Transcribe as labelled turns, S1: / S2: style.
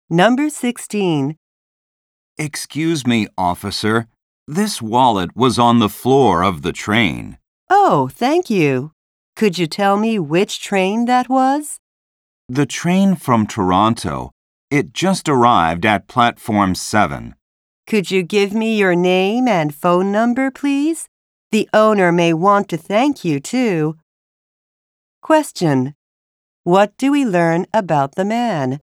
S1: Number 16.
S2: Excuse me, officer. This wallet was on the floor of the train.
S1: Oh, thank you. Could you tell me which train that was?
S2: The train from Toronto. It just arrived at platform 7.
S1: Could you give me your name and phone number, please? The owner may want to thank you, too. Question. What do we learn about the man?